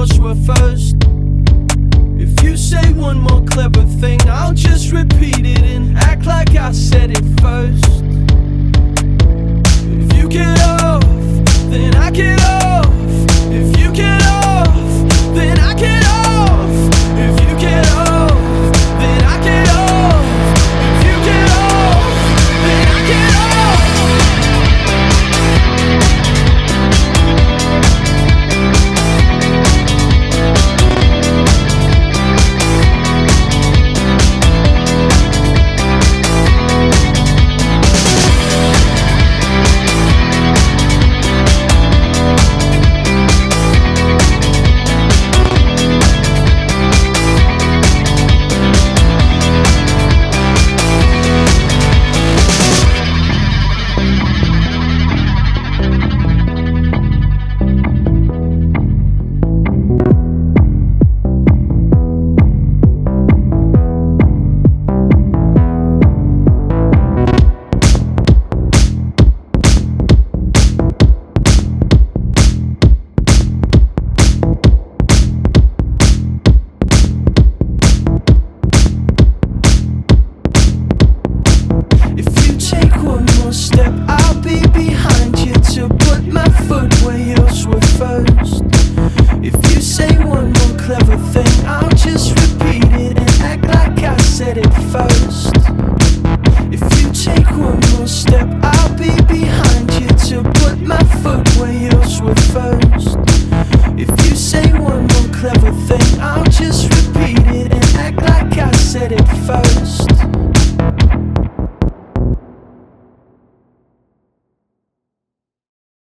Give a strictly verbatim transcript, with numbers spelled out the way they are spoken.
yours were first. If you say one more clever thing, I'll just repeat it and act like I said it first. If you get off, then I get off. If you get off, then I get off. If you get off, then I get off. If you get off, then I get off. Step, I'll be behind you to put my foot where yours were first. If you say one more clever thing, I'll just repeat it and act like I said it first. If you take one more step, I'll be behind you to put my foot where yours were first.